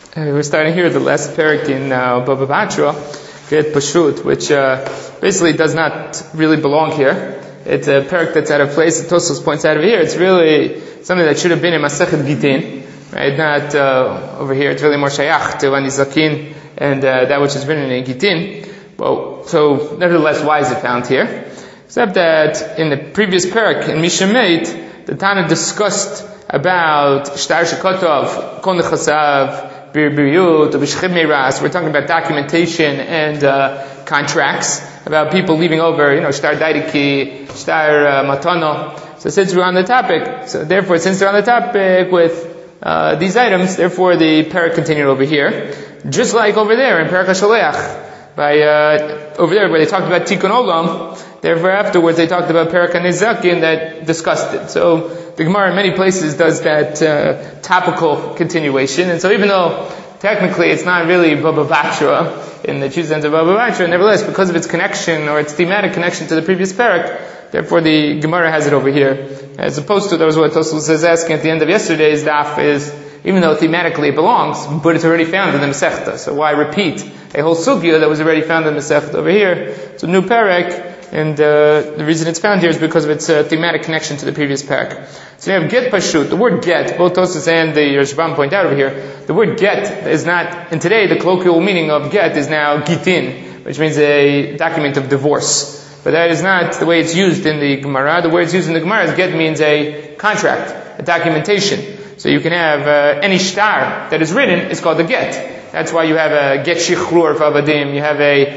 We're starting here the last parak in Baba Batra, Get Pashut, which basically does not really belong here. It's a parak that's out of place. Tosfos points out over here. It's really something that should have been in Masechet Gitin, right? Not over here. It's really more shayach to Anizakin and that which is written in Gitin. Well, so nevertheless, why is it found here? Except that in the previous parak in Mishameit, the Tana discussed about Shtar Shekotov, Kol Nechasav, we're talking about documentation and contracts, about people leaving over, Shtar Daidiki, Shtar Matano. So since we're on the topic, since they're on the topic with these items, therefore the parak continued over here. Just like over there in Parak HaSholeach, over there where they talked about Tikkun Olam, therefore afterwards they talked about Parak HaNezakin that discussed it. So the Gemara in many places does that topical continuation, and so even though technically it's not really Baba Batra in the true sense of Baba Batra, nevertheless because of its connection or its thematic connection to the previous parak, therefore the Gemara has it over here. As opposed to, that was what Tosfos is asking at the end of yesterday's daf, is even though thematically it belongs, but it's already found in the Masechta, so why repeat a whole sugya that was already found in the Masechta over here? It's a new parak, and the reason it's found here is because of its thematic connection to the previous parak. So you have get pashut. The word get, both Tosfos and the Rashbam point out over here, the word get is not, and today the colloquial meaning of get is now gitin, which means a document of divorce. But that is not the way it's used in the Gemara. The way it's used in the Gemara is get means a contract, a documentation. So you can have any shtar that is written is called a get. That's why you have a get shichrur for avadim. You have a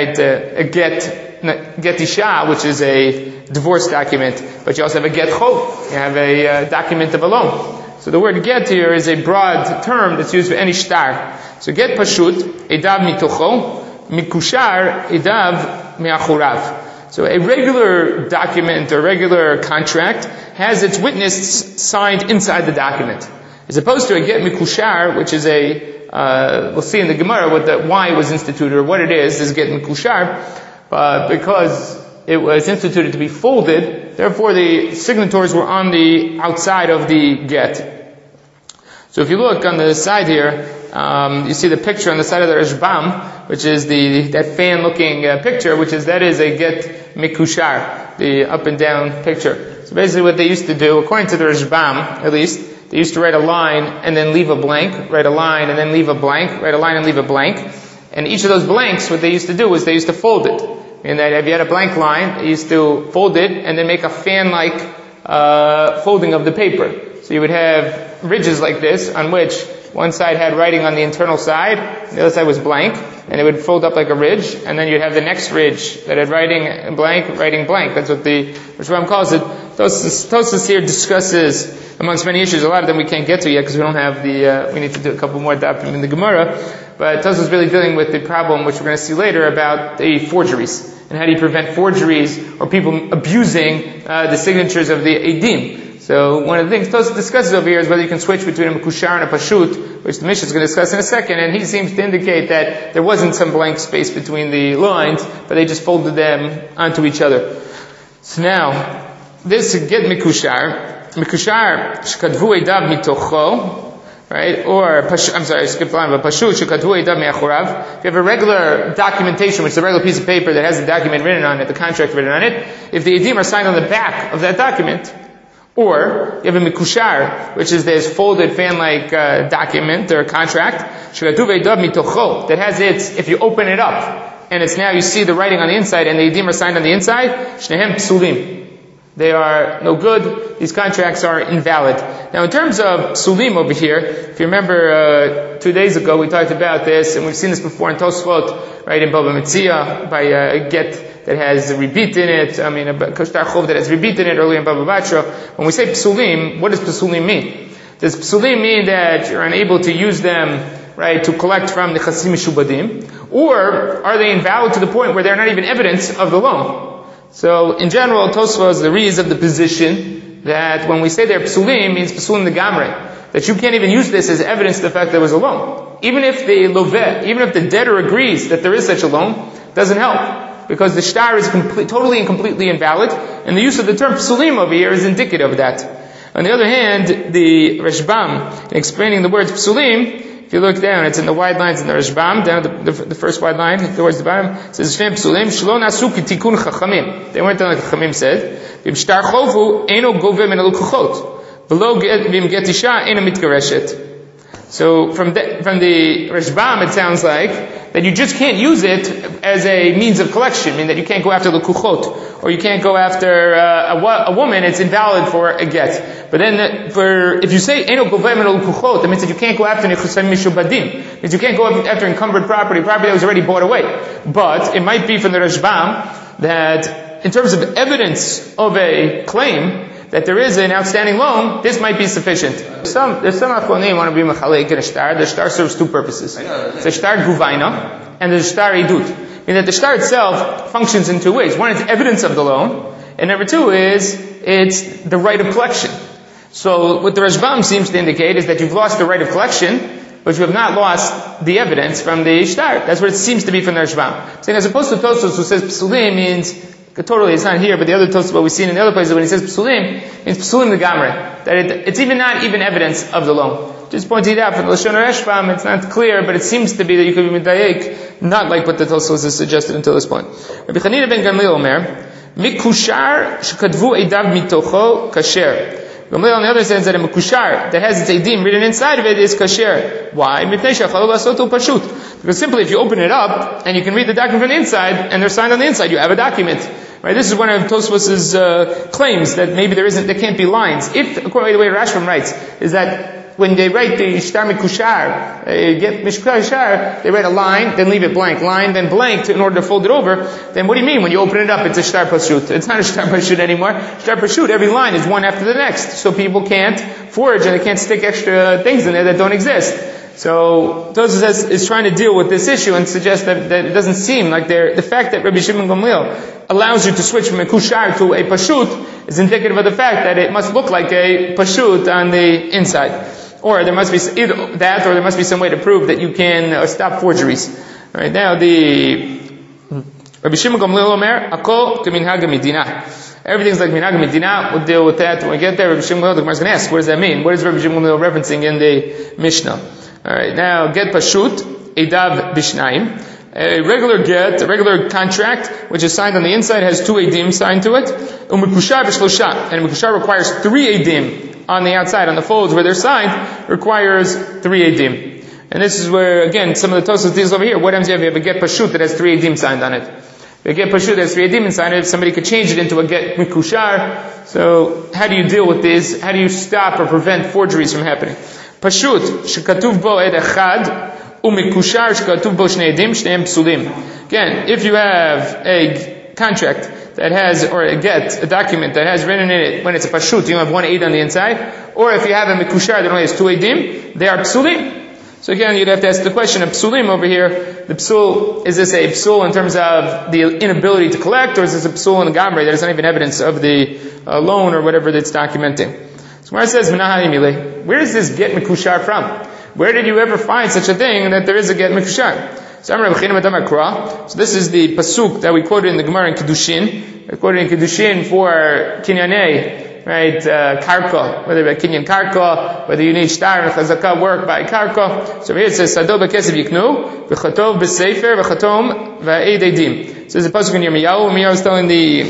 get isha, which is a divorce document. But you also have a get chov. You have a document of a loan. So the word get here is a broad term that's used for any shtar. So get pashut, edav mitocho, mikushar, edav me'achurav. So a regular document or regular contract has its witness signed inside the document, as opposed to a get mikushar, which is we'll see in the Gemara why it was instituted or what it is get mikushar, because it was instituted to be folded, therefore the signatories were on the outside of the get. So if you look on the side here, you see the picture on the side of the Rashbam, which is that fan-looking picture, that is a get mikushar, the up and down picture. So basically what they used to do, according to the Rashbam at least, they used to write a line and then leave a blank, write a line and then leave a blank, write a line and leave a blank. And each of those blanks, what they used to do was they used to fold it. And that if you had a blank line, they used to fold it and then make a fan-like folding of the paper. So you would have ridges like this on which one side had writing on the internal side, the other side was blank, and it would fold up like a ridge, and then you'd have the next ridge that had writing blank. That's what the Rashbam calls it. Tosfos here discusses, amongst many issues, a lot of them we can't get to yet because we don't have we need to do a couple more dafim in the Gemara, but Tosfos is really dealing with the problem, which we're going to see later, about the forgeries, and how do you prevent forgeries or people abusing the signatures of the Eidim. So one of the things Tosfos discusses over here is whether you can switch between a mikushar and a pashut, which the Mishnah is going to discuss in a second, and he seems to indicate that there wasn't some blank space between the lines, but they just folded them onto each other. So now, this get mikushar shekadvu edav mitocho, right? Or I skipped the line, but pashut shekadvu edav me'achurav. If you have a regular documentation, which is a regular piece of paper that has the document written on it, the contract written on it, if the edim are signed on the back of that document, or you have a mikushar, which is this folded fan-like document or contract, that has if you open it up, and it's now you see the writing on the inside, and the edim are signed on the inside, shnehem psulim. They are no good. These contracts are invalid. Now, in terms of psulim over here, if you remember 2 days ago we talked about this, and we've seen this before in Tosfot, right, in Baba Metzia, by a get that has ribit in it, a shtar chov that has ribit in it earlier in Baba Batra. When we say psulim, what does psulim mean? Does psulim mean that you're unable to use them, right, to collect from the chasim mishubadim? Or are they invalid to the point where they're not even evidence of the loan? So, in general, Tosfos, the reads of the position that when we say they're psulim, means psulim the gamre, that you can't even use this as evidence of the fact there was a loan. Even if the debtor agrees that there is such a loan, doesn't help. Because the shtar is totally and completely invalid, and the use of the term psulim over here is indicative of that. On the other hand, the Rashbam, in explaining the words psulim, If you look down, it's in the wide lines in the Rashbam, down the first wide line towards the bottom. It says, Shneim psulim shelo nasu kitikun chachamim. They weren't done like Chachamim said. V'im shtar chovu eno gove min halukuchot. V'lo v'im get isha eno mitgareshet. So from the Rashbam, it sounds like that you just can't use it as a means of collection, meaning that you can't go after lukuchot, or you can't go after a woman. It's invalid for a get. But then, if you say eno govem eno lukuchot, that means that you can't go after nechusam mishubadim. Means you can't go after encumbered property that was already bought away. But it might be from the Rashbam that in terms of evidence of a claim, that there is an outstanding loan, this might be sufficient. There's some achronim want to be mechalek in a shtar. The shtar serves two purposes. It's a shtar guvaina, and there's a shtar idut. Meaning that the shtar itself functions in two ways. One is evidence of the loan, and number two is, it's the right of collection. So what the Rashbam seems to indicate is that you've lost the right of collection, but you have not lost the evidence from the shtar. That's what it seems to be from the Rashbam. Saying as opposed to Tosfos who says psulim means, totally, it's not here, but the other Tosfos, what we've seen in the other places, when he says psulim, means psulim the gamre. That it's even not even evidence of the loan. Just pointing it out, from the Lashon Rashbam, it's not clear, but it seems to be that you could be medayek, not like what the Tosfos has suggested until this point. Rabbi Chanina ben Gamliel Omer, Mikushar shekadvu eidav mitocho kasher. Gamliel on the other says that a mikushar that has its edim written inside of it is kasher. Why? Because simply if you open it up and you can read the document from the inside and they're signed on the inside, you have a document. Right? This is one of Tosfos' claims that maybe there can't be lines. If, according to the way Rashbam writes, is that when they write the shtar mikushar, get mikushar, they write a line, then leave it blank, line, then blank in order to fold it over. Then what do you mean when you open it up? It's a shtar pashut. It's not a shtar pashut anymore. Shtar pashut, every line is one after the next, so people can't forge and they can't stick extra things in there that don't exist. So Tosfos is trying to deal with this issue and suggests that it doesn't seem like the fact that Rabbi Shimon Gamliel allows you to switch from a kushar to a pashut is indicative of the fact that it must look like a pashut on the inside. Or there must be either that, or there must be some way to prove that you can stop forgeries. All right, now the Rabbi Shimon Gamliel Omer, Akol keminhag medina. Everything's like minhag medina. We'll deal with that when we get there. Rabbi Shimon Gamliel, the Gemara is going to ask, what does that mean? What is Rabbi Shimon Gamliel referencing in the Mishnah? All right, now get pashut edav bishnaim. A regular get, a regular contract, which is signed on the inside, has two edim signed to it. Umikushar b'shlosha, and Mikushar requires three edim on the outside, on the folds where they're signed, requires three edim. And this is where, again, some of the Tosfos deals over here. What happens if you have a get pashut that has three edim signed on it? If a get pashut that has three edim inside it, somebody could change it into a get mikushar. So, how do you deal with this? How do you stop or prevent forgeries from happening? Pashut, shekatuv bo ed echad, umikushar shekatuv bo shnei edim, shneim psulim. Again, if you have a contract that has, or a document that has written in it, when it's a pashut, you have one eid on the inside, or if you have a mikushar that only has two eidim, they are psulim. So again, you'd have to ask the question of psulim over here. The psul, is this a psul in terms of the inability to collect, or is this a psul in the gamre that is not even evidence of the loan or whatever that's documenting? So Gemara says, where does this get mikushar from? Where did you ever find such a thing that there is a get mikushar? So this is the pasuk that we quoted in the Gemara in Kiddushin. We quoted in Kiddushin for kinyanei, right? Karka, whether by kinyan karka, whether you need shtar and chazakah work by karka. So here it says sadol b'kesef yiknu, v'chatov b'sefer, v'chatom v'eid edim. So there's a pasuk in Yirmiyahu. Yirmiyahu is telling the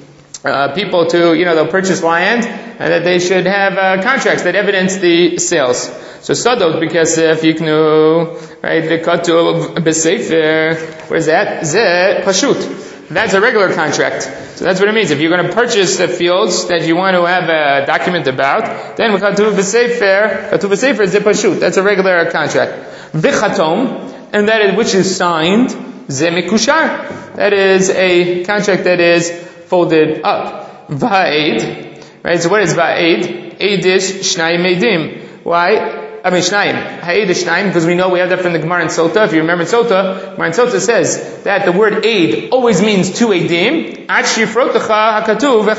people to, they'll purchase land and that they should have contracts that evidence the sales. So sadot because if you knew, right, the katuv b'sefer, where's that? Zeh pashut. That's a regular contract. So that's what it means. If you're going to purchase the fields that you want to have a document about, then katuv b'sefer is zeh pashut. That's a regular contract. V'chatom, and that is which is signed, zeh mikushar. That is a contract that is folded up. Va'ed, right? So what is va'ed? Eidish shnayim edim. Why? Shnayim. Ha'ed shnayim, because we know we have that from the Gemara in Sota. If you remember in Sota, Gemara in Sota says that the word eid always means two edim. Ad shifrotecha hakatuv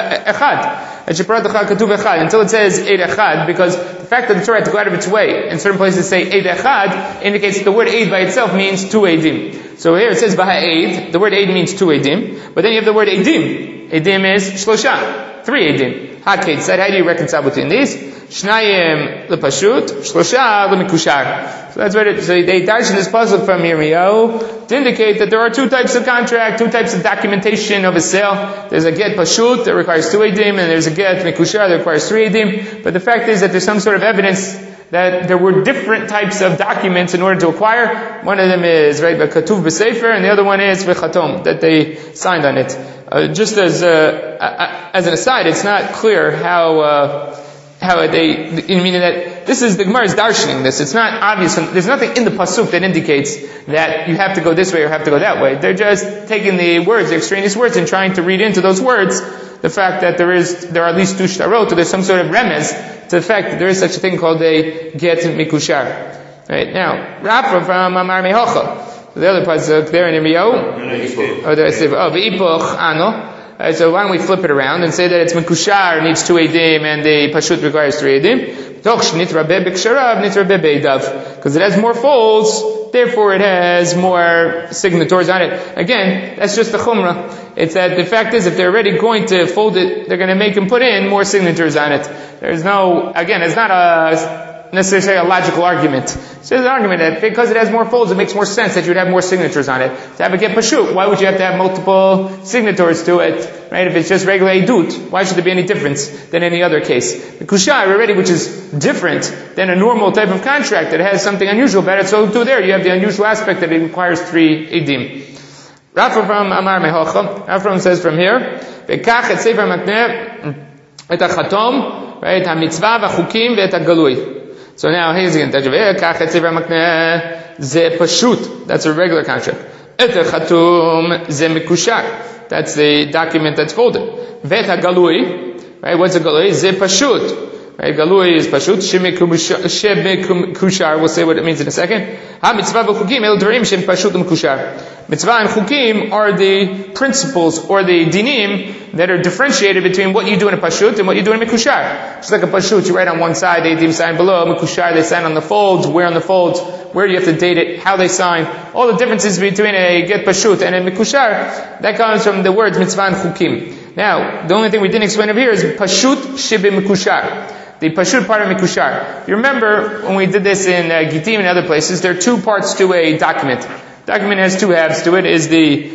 echad. Ad shifrotecha hakatuv echad. Until it says eid echad, because the fact that the Torah had to go out of its way, in certain places say eid echad, indicates that the word eid by itself means two edim. So here it says baha'ed, the word eid means two edim, but then you have the word edim. Edim is shlosha, three edim. Haked said, how do you reconcile between these? Shnayim lepashut, shlosha lemikushar. So that's what so they darshan this puzzle from Yirmiyahu to indicate that there are two types of contract, two types of documentation of a sale. There's a get pashut that requires 2 edim, and there's a get mikushar that requires 3 edim. But the fact is that there's some sort of evidence that there were different types of documents in order to acquire. One of them is right katuv b'sefer, and the other one is v'chatom, that they signed on it. Just as an aside, it's not clear how they, meaning that this is the Gemara's darshaning this. It's not obvious. There's nothing in the pasuk that indicates that you have to go this way or have to go that way. They're just taking the words, the extraneous words, and trying to read into those words the fact that there are at least 2 shtarot, or there's some sort of remez to the fact that there is such a thing called a get mikushar. Right now, Rafa from Amar Mehocha. The other pasuk there in Yirmiyahu. Or did I say? V'ipoch ano. So why don't we flip it around and say that it's mikushar needs 2 edim and the pashut requires 3 edim? Because it has more folds, therefore it has more signatories on it. Again, that's just the chumrah. It's that the fact is, if they're already going to fold it, they're going to make him put in more signatures on it. There's no, again, it's not necessarily a logical argument. It's just an argument that because it has more folds, it makes more sense that you'd have more signatures on it. To have a get pashut, why would you have to have multiple signatories to it? Right? If it's just regular edut, why should there be any difference than any other case? The kushar already, which is different than a normal type of contract that has something unusual about it, so too there you have the unusual aspect that it requires 3 edim. Rafa from Amar Mehocha, Rafa says from here, V'kach et sefer makneh et ha-chatom, right, ha-mitzvah v'chukim v'et ha-galui. So now, here's again, V'kach et sefer makneh ze pashut, that's a regular contract. Et ha-chatom ze mikushar, that's the document that's folded. V'et ha-galui, right, what's a galui? Ze pashut. Right, galui is pashut, shemikushar, we'll say what it means in a second. Ha-mitzvah v'chukim el dvarim shem pashut mikushar. Mitzvah and chukim are the principles or the dinim that are differentiated between what you do in a pashut and what you do in a mikushar. Just like a pashut, you write on one side, the edim sign below. Mikushar, they sign on the folds, where on the folds, where you have to date it, how they sign. All the differences between a get pashut and a mikushar, that comes from the words mitzvah and chukim. Now, the only thing we didn't explain over here is pashut shibe mikushar. The pashut part of mikushar. You remember when we did this in Gitim and other places, there are 2 parts to a document. Document has 2 halves to it, is the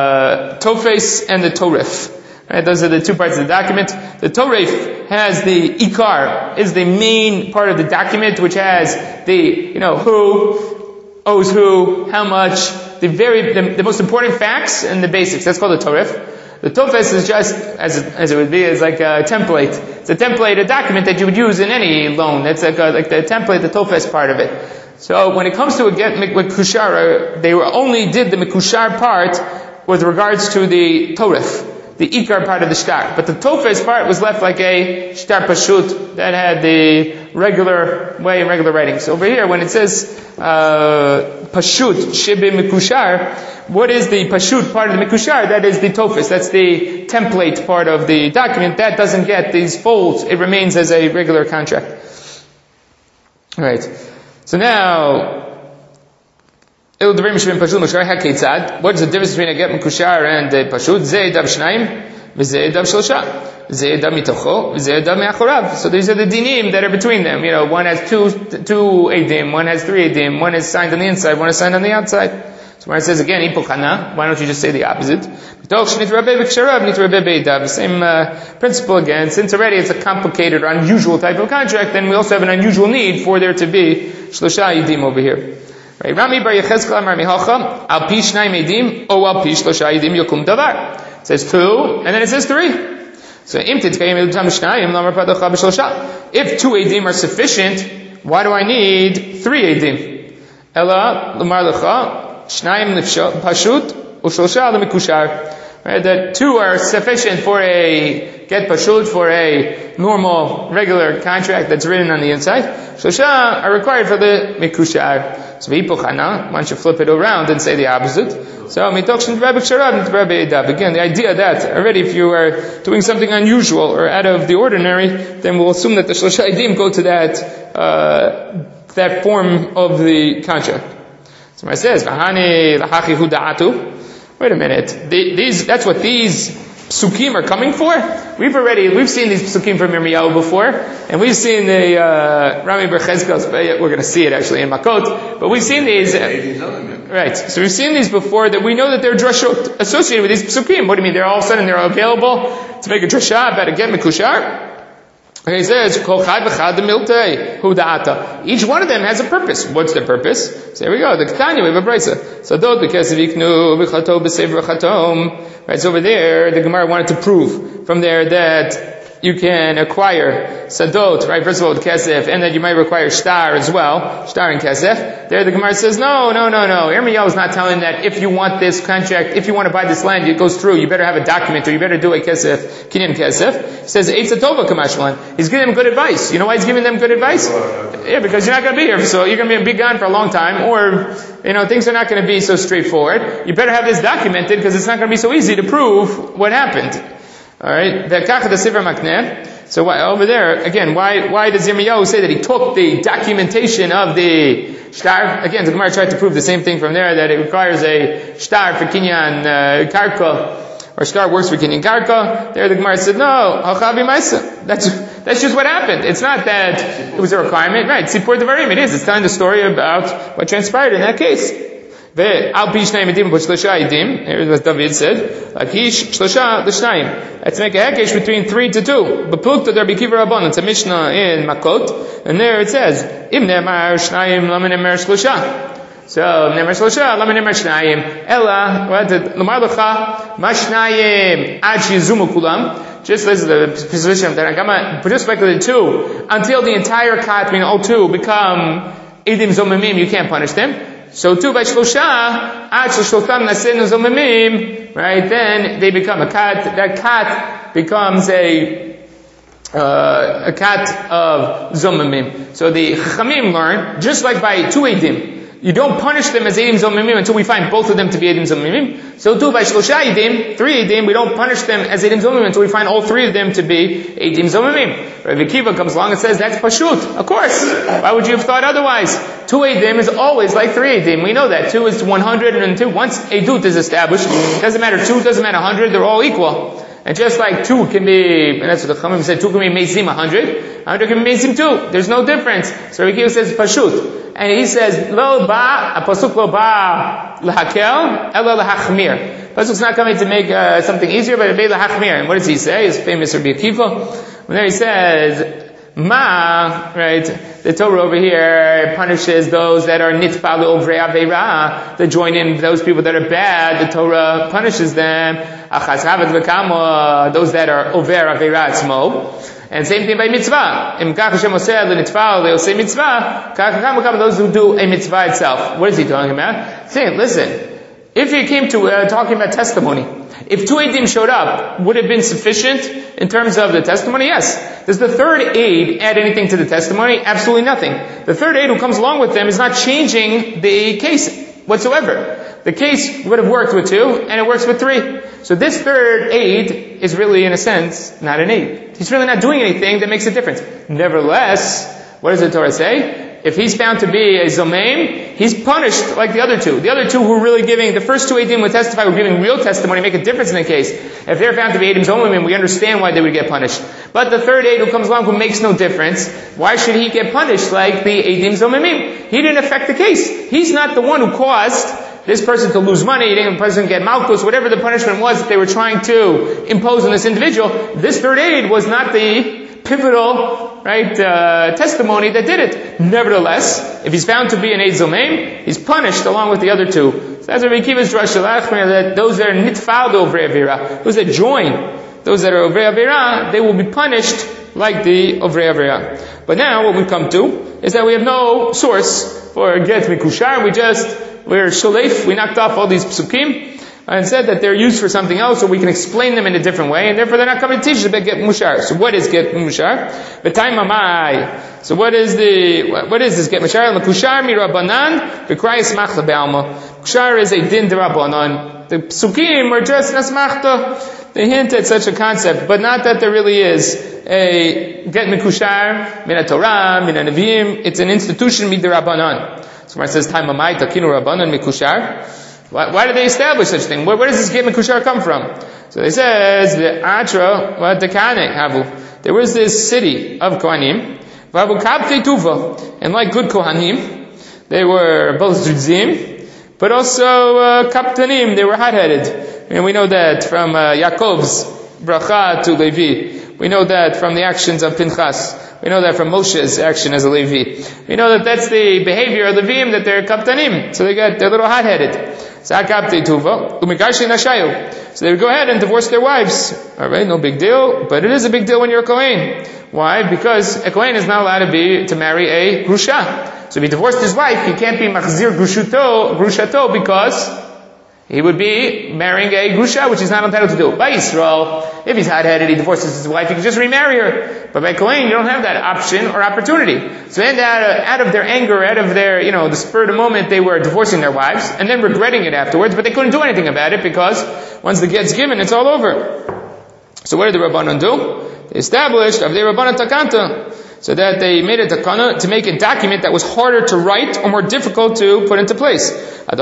tofes and the toref. Right, those are the 2 parts of the document. The toref has the ikar, is the main part of the document, which has the, who owes who, how much, the most important facts and the basics. That's called the toref. The tofes is just, as it would be, is like a template. It's a template, a document that you would use in any loan. That's like the template, the tofes part of it. So when it comes to a get mikushar, they only did the mikushar part with regards to the toref, the ikar part of the shtar. But the tofes part was left like a shtar pashut that had the regular way and regular writing. So over here, when it says pashut shibe mikushar, what is the pashut part of the mikushar? That is the tofes. That's the template part of the document. That doesn't get these folds. It remains as a regular contract. All right. So now, what is the difference between a get mikushar and a pashut? Ze edav shnayim, v'ze edav shlosha. Ze edav mitocho, v'ze edav me'achorav. So these are the dinim that are between them. One has two edim, one has 3 edim, one is signed on the inside, one is signed on the outside. So when it says again, ipochana, why don't you just say the opposite? The same principle again. Since already it's a complicated or unusual type of contract, then we also have an unusual need for there to be shlosha edim over here. Right? Rami bar Yechezkel amar mihocha, al pi shnayim edim, o al pi shlosha edim yokum davar. It says 2, and then it says 3. So im titkayim edim shnayim, lamar padacha b'shlosha. If 2 edim are sufficient, why do I need 3 edim? Ela lamar lecha, shnayim pashut, ushlosha lemikushar. Right, that 2 are sufficient for a get pashut, for a normal, regular contract that's written on the inside. Shlosha are required for the mikushar. So v'ipochana, why don't you flip it around and say the opposite? So mitokshin d'rabik sharav d'rabik edav. Again, the idea that already if you are doing something unusual or out of the ordinary, then we'll assume that the shlosha edim go to that form of the contract. So it says, "V'hani lahachi hu da'atu." Wait a minute. That's what these psukim are coming for? We've seen these psukim from Yirmiyahu before, and we've seen the Rami Bar Cheskel's, we're going to see it actually in Makot, but we've seen these, right, so we've seen these before, that we know that they're drashot associated with these psukim. What do you mean? They're all of a sudden they're available to make a drasha about a get mekushar? Okay, he says, each one of them has a purpose. What's their purpose? So here we go. The Ketanya, we have a brisa. Sadot b'kesev yiknu b'chato b'sev v'chatom. Right, so over there, the Gemara wanted to prove from there that you can acquire sadot, right? First of all, with kesef, and that you might require shtar as well, shtar and kesef. There, the Gemara says, no. Yirmiyahu is not telling that if you want this contract, if you want to buy this land, it goes through. You better have a document, or you better do a kesef, kinyan kesef. He says, eitz atova kamashlan. He's giving them good advice. You know why he's giving them good advice? Yeah, because you're not going to be here, so you're going to be gone for a long time, or things are not going to be so straightforward. You better have this documented because it's not going to be so easy to prove what happened. All right. So over there again, why does Yirmiyahu say that he took the documentation of the shtar? Again, the Gemara tried to prove the same thing from there, that it requires a shtar for kinyan karka, or shtar works for kinyan karka. There, the Gemara said no. That's just what happened. It's not that it was a requirement, right? Sipur Devarim. It is. It's telling the story about what transpired in that case. Here's what David said. Let's make a hekesh between 3 to 2. It's a Mishnah in Makot, and there it says, Im nemar shnayim lama nemar shlosha. So nemar shlosha lama nemar shnayim. Ella what lamar lecha mashnayim ad shizumu kulam. Just listen to the position of the Ragama. Just like the 2, until the entire kat, meaning all 2, become edim zomimim, you can't punish them. So too by shlosha, ad shlosham nasen zomimim, right? Then they become a kat. That kat becomes a kat of zomimim. So the chachamim learn, just like by 2 edim, you don't punish them as edim zomimim until we find both of them to be edim zomimim. So too by shlosha edim, 3 edim, we don't punish them as edim zomimim until we find all 3 of them to be edim zomimim. Rabbi Akiva comes along and says that's pashut. Of course. Why would you have thought otherwise? 2 edim is always like 3 edim. We know that. 2 is 100 and 2. Once edut is established, it doesn't matter 2, doesn't matter 100, they're all equal. And just like 2 can be, and that's what the Chachamim said, 2 can be meizim 100, 100 can be meizim 2. There's no difference. So Rabbi Akiva says pashut. And he says, lo ba, a pasuk lo ba lahakel, ela lahachmir. Pasuk's not coming to make something easier, but it be lahachmir. And what does he say? His famous Rabbi Akiva. When there he says, ma, right, the Torah over here punishes those that are nitfal ovrei aveira, that join in those people that are bad, the Torah punishes them. Achas havet v'kamo, those that are over aveira atzmo. And same thing by mitzvah. Im kach Hashem oseh l'nitfal le'oseh mitzvah, kach hakam those who do a mitzvah itself. What is he talking about? Saying, listen, if he came to talking about testimony, if 2 edim showed up, would it have been sufficient in terms of the testimony? Yes. Does the third aid add anything to the testimony? Absolutely nothing. The third aid who comes along with them is not changing the case whatsoever. The case would have worked with 2, and it works with 3. So this third aid is really, in a sense, not an aid. He's really not doing anything that makes a difference. Nevertheless, what does the Torah say? If he's found to be a zomeim, he's punished like the other 2. The other 2 who were really giving, the first 2 edim would testify, were giving real testimony, make a difference in the case. If they're found to be edim zomeim, we understand why they would get punished. But the third aid who comes along who makes no difference, why should he get punished like the edim zomeim? He didn't affect the case. He's not the one who caused this person to lose money, the person get malchus, whatever the punishment was that they were trying to impose on this individual. This third aid was not the pivotal, right, testimony that did it. Nevertheless, if he's found to be an eid zomeim, he's punished along with the other 2. So that's Rabbi Akiva's drush that those that are nitfal ovrei avera, those that join, those that are ovrei avera, they will be punished like the ovrei avera. But now what we come to is that we have no source for get mikushar. We're sholef, we knocked off all these psukim, and said that they're used for something else, so we can explain them in a different way, and therefore they're not coming to teach us about get mushar. So what is get mushar? V'tay mamai. So what is this get mushar? L'kushar mi rabbanan, v'krayis machla be'alma. Kushar is a din de rabbanan. The psukim are just nasmachta. They hint at such a concept, but not that there really is a get mikushar, min ha-Torah, min ha-Nevi'im. It's an institution mid de rabbanan. So when it says, "Time amai takinu rabbanan mikushar," Why did they establish such a thing? Where does this get mekushar come from? So they says the Atra wa Dekane Havu. There was this city of Kohanim, Vavu Kapte Tuva, and like good Kohanim, they were both Zudzim, but also Kaptanim, they were hot-headed. And we know that from Yaakov's bracha to Levi. We know that from the actions of Pinchas. We know that from Moshe's action as a Levi. We know that that's the behavior of Levim, that they're Kaptanim. So they're a little hot-headed. So they would go ahead and divorce their wives. Alright, no big deal, but it is a big deal when you're a Kohen. Why? Because a Kohen is not allowed to marry a Grusha. So if he divorced his wife, he can't be Machzir Grushato because he would be marrying a Grusha, which he's not entitled to do. By Yisrael, if he's hot-headed, he divorces his wife, he can just remarry her. But by Kohen, you don't have that option or opportunity. So out of their anger, out of their, the spur of the moment, they were divorcing their wives, and then regretting it afterwards, but they couldn't do anything about it, because once the get's given, it's all over. So what did the Rabbanon do? They established Avdei Rabbanon Takanta, so that they made a takana to make a document that was harder to write or more difficult to put into place.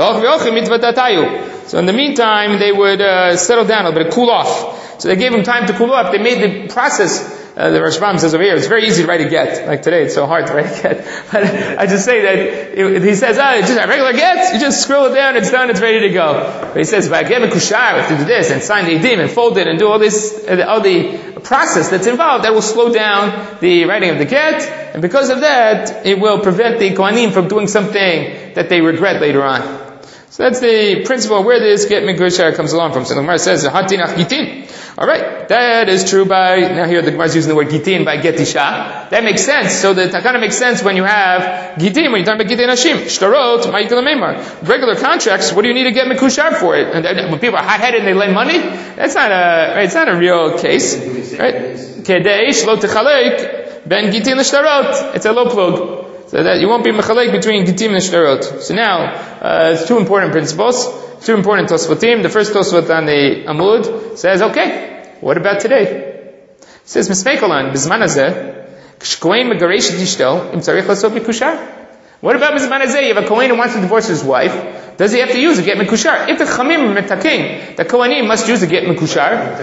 So in the meantime, they would settle down a little bit, cool off. So they gave them time to cool off. They made the process, the Rashbam says over here, it's very easy to write a get. Like today, it's so hard to write a get. But I just say that, he says, just a regular get, you just scroll it down, it's done, it's ready to go. But he says, if I get a kushar, we have to do this, and sign the edim, and fold it, and do all the process that's involved, that will slow down the writing of the get, and because of that, it will prevent the Kohanim from doing something that they regret later on. So that's the principle where this get mekushar comes along from. So the Gemara says, Hatinach Gitin. Alright, that is true now here the Gemara is using the word Gitin by Get Isha. That makes sense. So the takana makes sense when you have Gitin, when you're talking about Gitin Hashim. Shtarot, Ma'ikal Meimar. Regular contracts, what do you need to get mekushar for it? And when people are hot-headed and they lend money, it's not a real case. Right? Kedei, Shlo Techalek, Ben Gitin L'Shtarot. It's a low plug. So that you won't be mechalek between gitim and shtarot. So now, it's two important principles, two important tosfotim. The first tosfot on the Amud says, okay, what about today? It says, Mismeikolan, Bizman hazeh, k'shkohen megaresh dishto, im tzarich lasot mikushar. What about Bizman hazeh? You have a Kohen who wants to divorce his wife, does he have to use a get mikushar? If the Chamim are metaking, the Kohanim must use a get mikushar.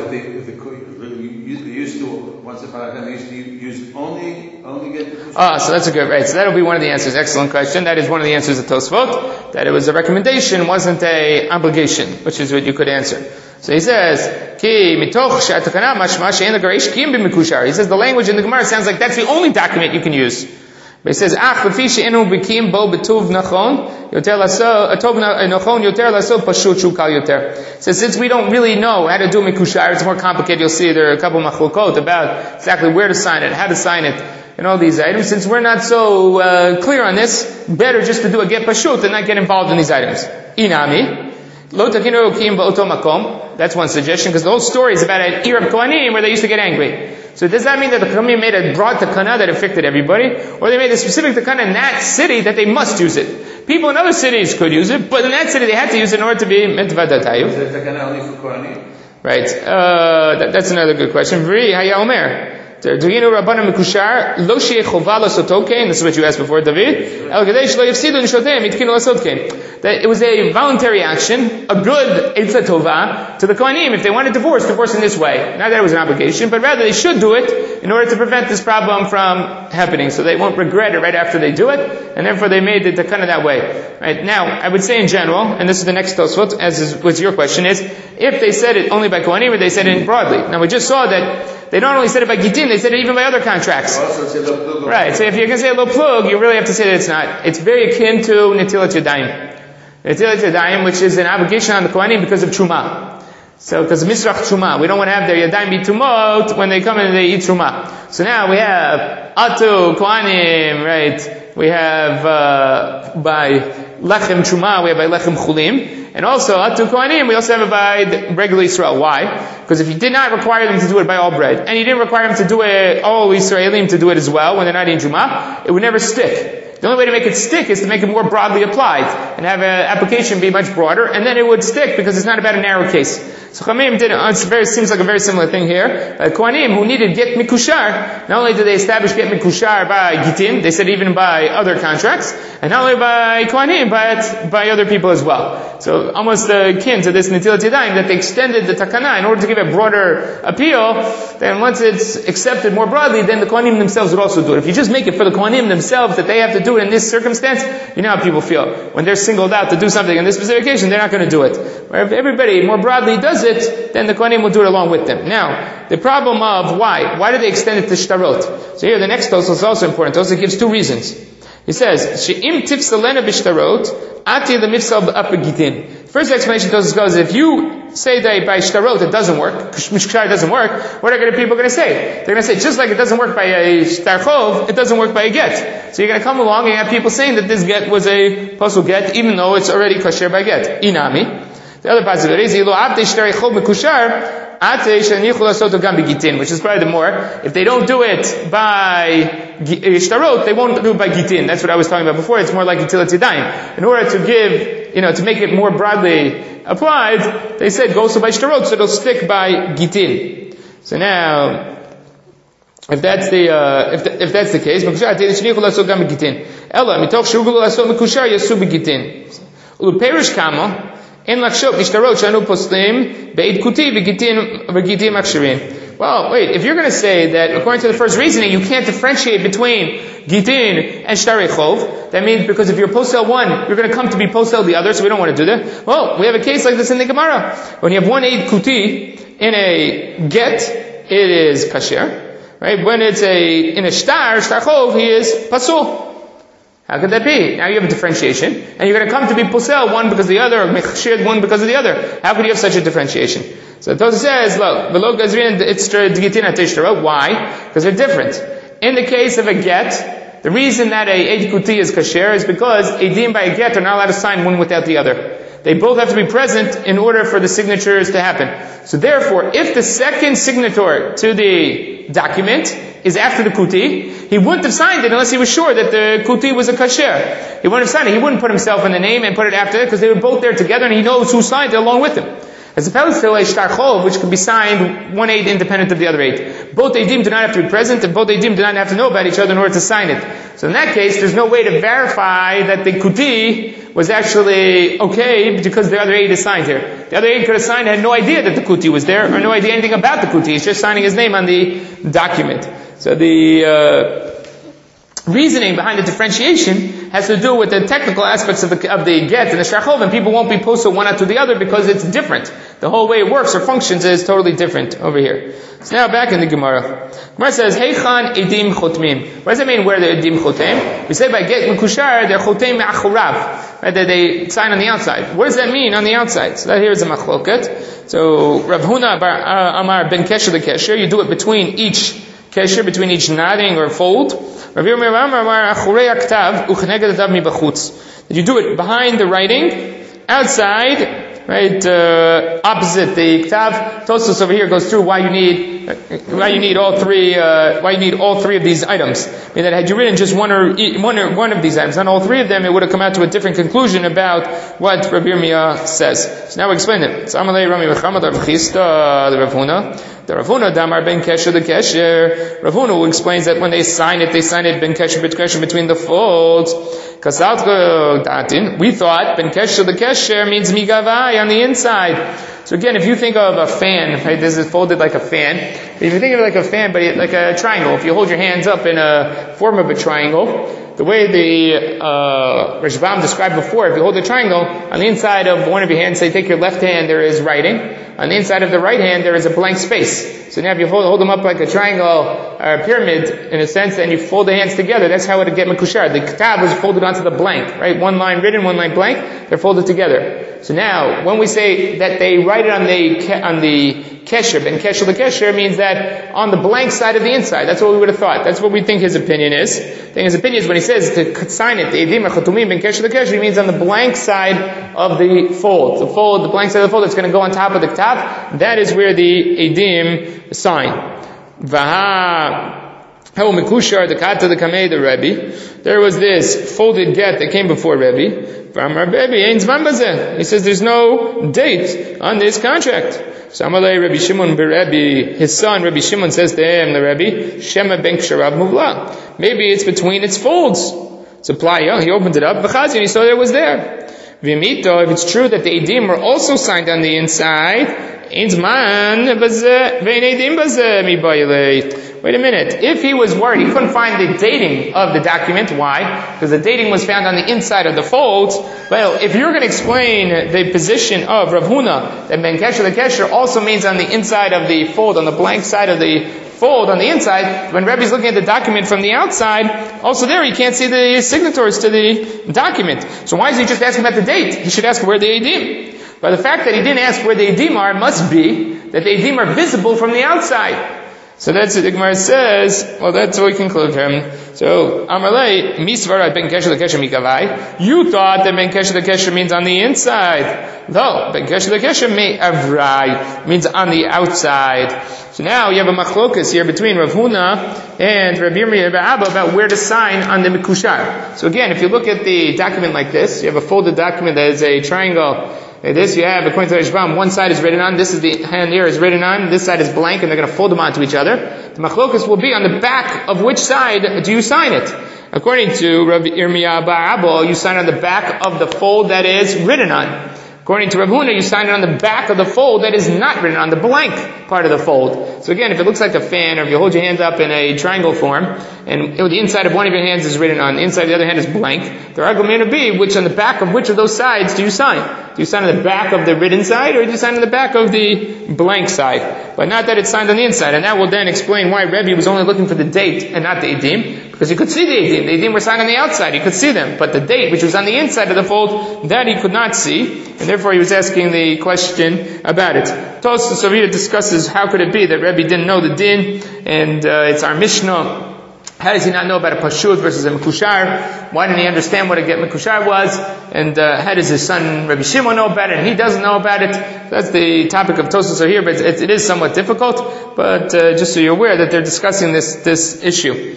Once upon a time, they used to use only get the so that's a good, right. So that'll be one of the answers. Excellent question. That is one of the answers of Tosfot, that it was a recommendation, wasn't a obligation, which is what you could answer. So he says, Ki mitoch she'atakana mashma she'en l'garesh kim b'mekushar. He says the language in the Gemara sounds like that's the only document you can use. But he says, Ach l'fi she'enu b'kim bo b'tuv nachon yoter laso tov nachon yoter laso pashut shukal yoter. So since we don't really know how to do mekushar, it's more complicated. You'll see there are a couple of machlokot about exactly where to sign it, how to sign it, and all these items. Since we're not so clear on this, better just to do a get pashut and not get involved in these items. Inami. Lo takinu kim ba'oto makom. That's one suggestion, because the whole story is about an Arab Kohanim where they used to get angry. So does that mean that the Kohanim made a broad takana that affected everybody? Or they made a specific takana in that city that they must use it? People in other cities could use it, but in that city they had to use it in order to be mitzvah datayu. Is it takana only for Kohanim? Right. That's another good question. V'ri haya omer. This is what you asked before, David. That it was a voluntary action, a good eitzah tova to the Kohanim. If they wanted divorce in this way. Not that it was an obligation, but rather they should do it in order to prevent this problem from happening. So they won't regret it right after they do it, and therefore they made it kind of that way. Right. Now, I would say in general, and this is the next Tosfot, as your question is, if they said it only by Kohanim or they said it broadly. Now we just saw that they not only said it by Gitin, they said it even by other contracts. Right, so if you're going to say a lo plug, you really have to say that it's not. It's very akin to Netilat Yadayim. Netilat Yadayim, which is an obligation on the Kohanim because of Truma. So, because of Misrach Truma. We don't want to have their Yadayim be Tumot when they come in and they eat Truma. So now we have Atu, Kohanim, right? We have, by Lechem Truma, we have by Lechem Chulim. And also, Atu Kohanim, we also have it by regular Israel. Why? Because if you did not require them to do it by all bread, and you didn't require them to do it, all Israelim to do it as well, when they're not eating Truma, it would never stick. The only way to make it stick is to make it more broadly applied and have an application be much broader, and then it would stick because it's not about a narrow case. So Chachamim seems like a very similar thing here. Kohanim who needed get mikushar, not only did they establish get mikushar by gitin, they said even by other contracts, and not only by Kohanim, but by other people as well. So almost akin to this Netilat Yadayim, that they extended the takana in order to give a broader appeal. Then once it's accepted more broadly, then the Kohanim themselves would also do it. If you just make it for the Kohanim themselves that they have to do it in this circumstance, you know how people feel. When they're singled out to do something on this specific occasion, they're not going to do it. Where if everybody more broadly does it, then the Kohanim will do it along with them. Now, the problem of why? Why do they extend it to shtarot? So here the next Tosfos is also important. Tosfos gives two reasons. He says, She'im tifsalena b'shtarot, ati lemifsal b'apagitin. First explanation Tosfos goes, if you say that by shtarot it doesn't work, mishkashar doesn't work, what are people going to say? They're going to say, just like it doesn't work by a shtarchov, it doesn't work by a get. So you're going to come along and have people saying that this get was a posel get, even though it's already kasher by get. Inami. The other possibility is, which is probably the more. If they don't do it by shtarot, they won't do it by gitin. That's what I was talking about before. It's more like Netilat Yadayim. In order to give, to make it more broadly applied, they said go also by shtarot, so it'll stick by gitin. So now, if that's the case, Perish Kama. In lakshot nishtarot shanu poslim beid kuti v'gitin aksharin. Well, wait, if you're going to say that according to the first reasoning you can't differentiate between gitin and shtarei chov, that means because if you're posel one, you're going to come to be posel the other, so we don't want to do that. Well, we have a case like this in the Gemara. When you have one eid kuti in a get, it is kasher, right? When it's in a shtar chov, he is pasul. How could that be? Now you have a differentiation, and you're going to come to be posel one because of the other, or mechshir one because of the other. How could you have such a differentiation? So the Tosfos says, look, v'lo gazrin it's gitin atishtarot. Why? Because they're different. In the case of a get, the reason that a eid kuti is kasher is because edim by a get are not allowed to sign one without the other. They both have to be present in order for the signatures to happen. So therefore, if the second signator to the document is after the kuti, he wouldn't have signed it unless he was sure that the kuti was a kasher. He wouldn't have signed it. He wouldn't put himself in the name and put it after it because they were both there together and he knows who signed it along with him. As opposed to a shtar chov, which can be signed one aid independent of the other aid. Both eidim do not have to be present and both eidim do not have to know about each other in order to sign it. So in that case, there's no way to verify that the kuti was actually okay because the other aid is signed here. The other aid could have signed and had no idea that the kuti was there or no idea anything about the kuti. He's just signing his name on the document. So the reasoning behind the differentiation has to do with the technical aspects of the get and the shachov, and people won't be posted one after the other because it's different. The whole way it works or functions is totally different over here. So now back in the Gemara. Gemara says, Heichan edim chotmim. What does that mean, where the edim chotem? We say by get mekushar, they're chotem me'achurav. Right, that they sign on the outside. What does that mean on the outside? So that here is a machloket. So Rav Huna Amar ben Kesher the Kesher, you do it between each kesher, between each nodding or fold. Rav Yirmiyah Amar achurei aktav uchneged adav mibachutz. You do it behind the writing, outside, right, opposite the ktav. Tosfos over here goes through why you need all three of these items. I mean that had you written just one of these items, not all three of them, it would have come out to a different conclusion about what Rabbi Yirmiyah says. So now we explain it. So Amalei Rami V'Chamad Rav Chisda the Rav Huna. The Rav Huna Damar ben Kesher the Kesher. Rav Huna who explains that when they sign it ben Kesher between the folds. Kasaltko Datin. We thought ben Kesher the Kesher means migavai on the inside. So again, if you think of a fan, right, this is folded like a fan. If you think of it like a fan, but like a triangle, if you hold your hands up in a form of a triangle, the way the Rashbam described before, if you hold a triangle, on the inside of one of your hands, say take your left hand, there is writing. On the inside of the right hand, there is a blank space. So now if you hold them up like a triangle or a pyramid, in a sense, and you fold the hands together, that's how it would get mekushar. The ktav was folded onto the blank, right? One line written, one line blank, they're folded together. So now, when we say that they write it on the kesher, ben kesher the kesher, means that on the blank side of the inside. That's what we would have thought. That's what we think his opinion is. I think his opinion is when he says to sign it, the edim achatumim ben kesher the kesher, he means on the blank side of the fold. The blank side of the fold that's going to go on top of the ktav, that is where the edim sign. Vaha How Mekushar, the Kata, the Kamei, the Rebbe. There was this folded get that came before Rebbe. From Rebbe, Ein Zman Bazeh. He says there's no date on this contract. So Amalei Rabbi Shimon Rebbe, his son Rabbi Shimon says to him, the Rebbe, Shema ben Ksharav Muvla. Maybe it's between its folds. So Playa, he opened it up, B'chazi, and he saw that it was there. V'mito, if it's true that the Eidim were also signed on the inside, Ein Zman Bazeh, Ve'en Eidim Bazeh, Mi Bailei. Wait a minute. If he was worried, he couldn't find the dating of the document. Why? Because the dating was found on the inside of the folds. Well, if you're going to explain the position of Rav Huna, that Ben Kesher the Kesher also means on the inside of the fold, on the blank side of the fold on the inside, when Rebbe's looking at the document from the outside, also there he can't see the signatories to the document. So why is he just asking about the date? He should ask where the Eidim. But the fact that he didn't ask where the Eidim are must be that the Eidim are visible from the outside. So that's what the Gemara says. Well, that's what we conclude from. So, Amalei, Misvarat Ben Kesher the Kesher Mikavai. You thought that Ben Kesher the Kesher means on the inside. No, Ben Kesher the Kesher Me'avrai means on the outside. So now you have a machlokas here between Rav Huna and Rabbi Yirmiyah Abba about where to sign on the Mekushar. So again, if you look at the document like this, you have a folded document that is a triangle. This you have, according to Rashbam, one side is written on, this is the hand here is written on, this side is blank, and they're going to fold them onto each other. The machlokas will be on the back of which side do you sign it. According to Rabbi Yirmiyah Abba, you sign on the back of the fold that is written on. According to Rav Huna, you sign it on the back of the fold that is not written on, the blank part of the fold. So again, if it looks like a fan, or if you hold your hands up in a triangle form, and the inside of one of your hands is written on, the inside of the other hand is blank, the argument would be, which on the back of which of those sides do you sign? Do you sign on the back of the written side, or do you sign on the back of the blank side? But not that it's signed on the inside. And that will then explain why Rebbe was only looking for the date and not the Eidim, because he could see the Eidim. The Eidim were signed on the outside, he could see them. But the date, which was on the inside of the fold, that he could not see, and therefore he was asking the question about it. Tosfos over here discusses how could it be that Rebbe didn't know the din, and it's our Mishnah. How does he not know about a Pashut versus a Mekushar? Why didn't he understand what a Get Mekushar was? And how does his son Rabbi Shimon know about it and he doesn't know about it? That's the topic of Tosfos over here, but it is somewhat difficult. But just so you're aware that they're discussing this issue.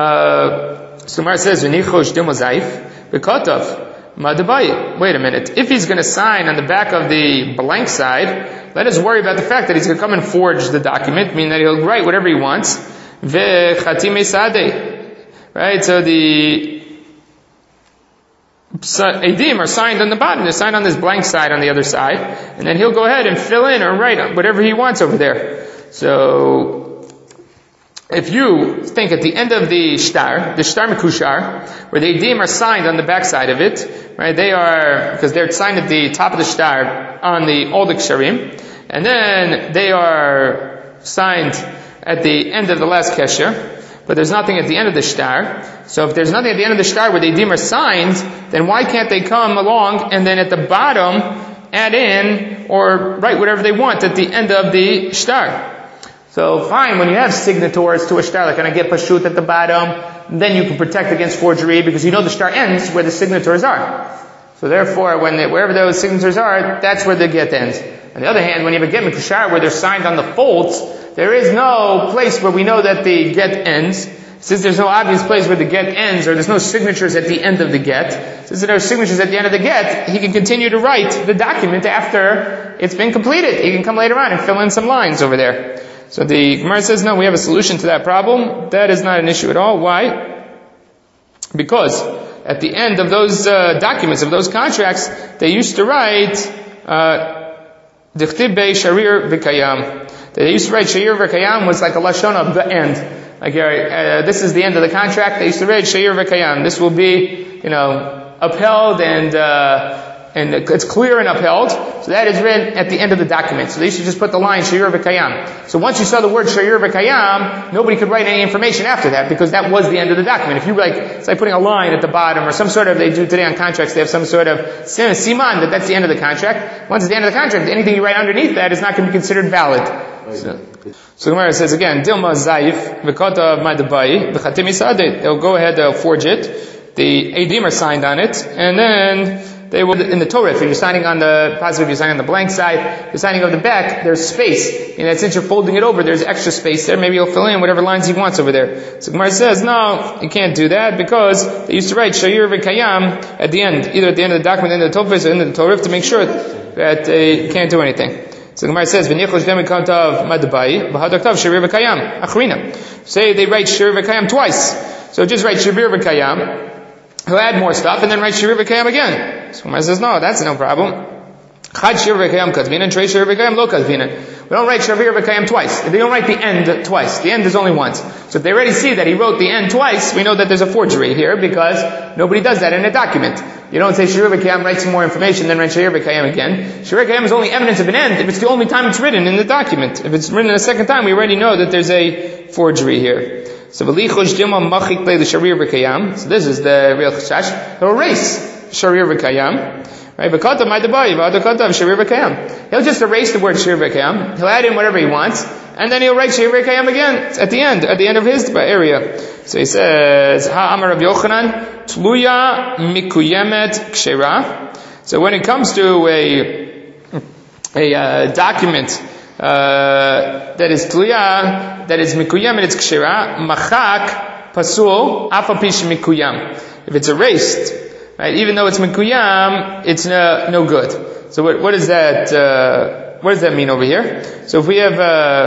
So Mar says, V'nichosh dimozayif v'kotov. Wait a minute. If he's going to sign on the back of the blank side, let us worry about the fact that he's going to come and forge the document, meaning that he'll write whatever he wants. Right? So the Eidim are signed on the bottom. They're signed on this blank side on the other side. And then he'll go ahead and fill in or write whatever he wants over there. So if you think at the end of the Shtar Mekushar, where the Eidim are signed on the back side of it, right? They are, because they're signed at the top of the Shtar on the Old Ksharim, and then they are signed at the end of the last Kesher, but there's nothing at the end of the Shtar. So if there's nothing at the end of the Shtar where the Eidim are signed, then why can't they come along and then at the bottom add in or write whatever they want at the end of the Shtar? So fine, when you have signatories to a shtar, like I get Pashut at the bottom, then you can protect against forgery because you know the shtar ends where the signatories are. So therefore, wherever those signatures are, that's where the get ends. On the other hand, when you have a get Mekushar where they're signed on the folds, there is no place where we know that the get ends. Since there's no obvious place where the get ends, or there's no signatures at the end of the get, since there are signatures at the end of the get, he can continue to write the document after it's been completed. He can come later on and fill in some lines over there. So the Gemara says, no, we have a solution to that problem. That is not an issue at all. Why? Because at the end of those documents, of those contracts, they used to write Dichtib Bei Sharir V'Kayam. They used to write Sharir V'Kayam was like a lashon of the end. Like this is the end of the contract. They used to write Sharir V'Kayam. This will be, upheld and it's clear and upheld. So that is written at the end of the document. So they used to just put the line Sharir V'Kayam. So once you saw the word Sharir V'Kayam, nobody could write any information after that because that was the end of the document. If you it's like putting a line at the bottom or some sort of, they do today on contracts, they have some sort of siman that's the end of the contract. Once it's the end of the contract, anything you write underneath that is not going to be considered valid. So Gemara says again, Dilma Zayif V'Kota Madabai V'Chatim Yisadeh. They'll go ahead, they'll forge it. The Eidim are signed on it, and then they will, in the Torah, if you're signing on the, possibly if you're signing on the blank side, you're signing on the back, there's space. And since you're folding it over, there's extra space there. Maybe you'll fill in whatever lines he wants over there. So Gemara says, no, you can't do that because they used to write Sha'ir v'Kayam at the end, either at the end of the document, end of the Tofes, or end of the Torah, to make sure that you can't do anything. So the Gemara says, "V'nichosh dem kantav madbai, v'hadaktav Sha'ir v'Kayam achrina." Say they write Sha'ir v'Kayam twice. So just write Sha'ir v'Kayam. He'll add more stuff and then write Sha'ir v'Kayam again. So Gemara says, no, that's no problem. Chad Sha'ir v'Kayam katvina and Trei Sha'ir v'Kayam lo katvina. We don't write Sha'ir v'Kayam twice. They don't write the end twice. The end is only once. So if they already see that he wrote the end twice, we know that there's a forgery here because nobody does that in a document. You don't say Sha'ir v'Kayam, write some more information, then write Sha'ir v'Kayam again. Sha'ir v'Kayam is only evidence of an end if it's the only time it's written in the document. If it's written a second time, we already know that there's a forgery here. So this is the real chashash. He'll erase Sha'ir v'Kayam. Right? He'll just erase the word Sha'ir v'Kayam. He'll add in whatever he wants, and then he'll write Sha'ir v'Kayam again at the end of his area. So he says, Ha'amar Rav Yochanan, Tluya mikuyemet kshera. So when it comes to a document that is tluya, that is mikuyemet, it's kshera, machak pasul afapish mikuyam. If it's erased, right, even though it's mikuyam, it's no good. So what does that mean over here? So if we have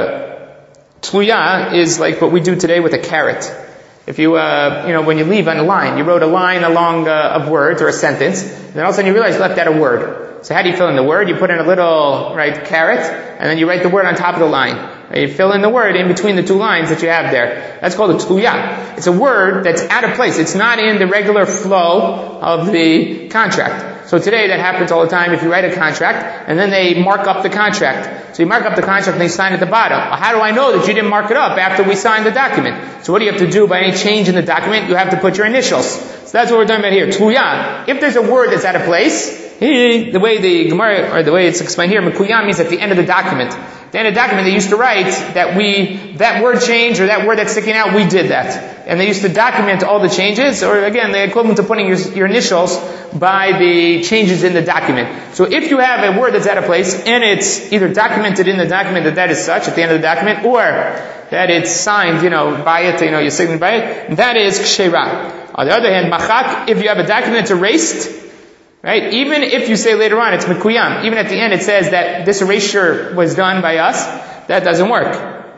tluya is like what we do today with a carrot. If you, when you leave on a line, you wrote a line along of words or a sentence, and then all of a sudden you realize you left out a word. So how do you fill in the word? You put in a little, carrot, and then you write the word on top of the line. You fill in the word in between the two lines that you have there. That's called a tluya. It's a word that's out of place. It's not in the regular flow of the contract. So today that happens all the time if you write a contract, and then they mark up the contract. So you mark up the contract and they sign at the bottom. Well, how do I know that you didn't mark it up after we signed the document? So what do you have to do by any change in the document? You have to put your initials. So that's what we're talking about here. Tluya. If there's a word that's out of place, the way the Gemara, or the way it's explained here, Mikuyam means at the end of the document. At the end of the document, they used to write that that word change or that word that's sticking out, we did that. And they used to document all the changes, or again, the equivalent of putting your initials by the changes in the document. So if you have a word that's out of place, and it's either documented in the document that is such at the end of the document, or that it's signed, by it, you're signing by it, that is kshera. On the other hand, machak, if you have a document that's erased, right? Even if you say later on it's mikuyam, even at the end it says that this erasure was done by us, that doesn't work.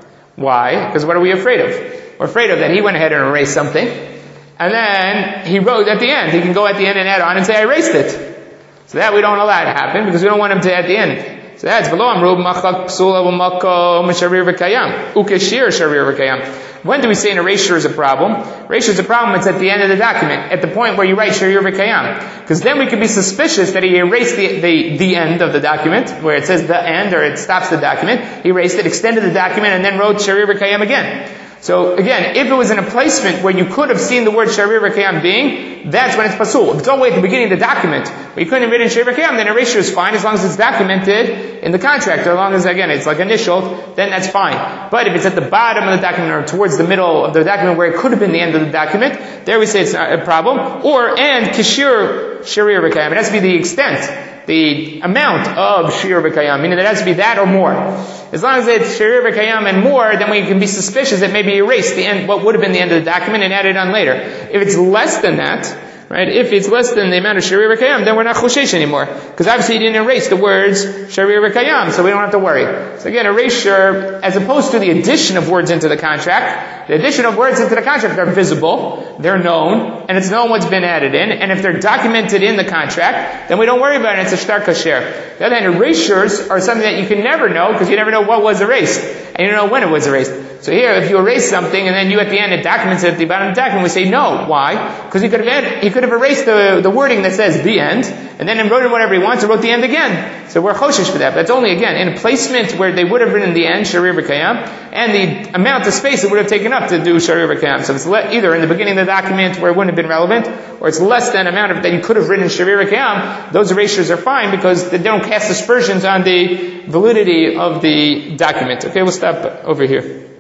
Why? Because what are we afraid of? We're afraid of that he went ahead and erased something, and then he wrote at the end. He can go at the end and add on and say, I erased it. So that we don't allow to happen because we don't want him to at the end. So that's v'lo amru machak psula v'makom sharir v'kayam ukeshir sharir v'kayam. When do we say an erasure is a problem? Erasure is a problem, it's at the end of the document, at the point where you write Sha'ir v'Kayam. Because then we could be suspicious that he erased the end of the document, where it says the end, or it stops the document. He erased it, extended the document, and then wrote Sha'ir v'Kayam again. So again, if it was in a placement where you could have seen the word Sha'ir v'Kayam being, that's when it's pasul. If it's all the way at the beginning of the document, where you couldn't have written Sha'ir v'Kayam, then erasure is fine as long as it's documented in the contract, or as long as, again, it's like initialed, then that's fine. But if it's at the bottom of the document, or towards the middle of the document where it could have been the end of the document, there we say it's not a problem. And kishir Sha'ir v'Kayam, it has to be the extent, the amount of Sha'ir v'Kayam, meaning it has to be that or more. As long as it's Sha'ir v'Kayam and more, then we can be suspicious that maybe erased the end, what would have been the end of the document, and added on later. If it's less than that, right? If it's less than the amount of Sha'ir v'Kayam, then we're not choshesh anymore. Because obviously he didn't erase the words Sha'ir v'Kayam, so we don't have to worry. So again, erasure, as opposed to the addition of words into the contract, the addition of words into the contract are visible, they're known, and it's known what's been added in, and if they're documented in the contract, then we don't worry about it, it's a shtar kasher. The other hand, erasures are something that you can never know, because you never know what was erased, and you don't know when it was erased. So here, if you erase something, and then you at the end, it documents it at the bottom of the document, we say no. Why? Because he could have erased the wording that says the end, and then wrote it whatever he wants, and wrote the end again. So we're choshesh for that. But that's only, again, in a placement where they would have written the end, Sha'ir v'Kayam, and the amount of space it would have taken up to do Sha'ir v'Kayam. So it's either in the beginning of the document where it wouldn't have been relevant, or it's less than amount of that you could have written Sha'ir v'Kayam, those erasures are fine because they don't cast aspersions on the validity of the document. Okay, we'll stop over here.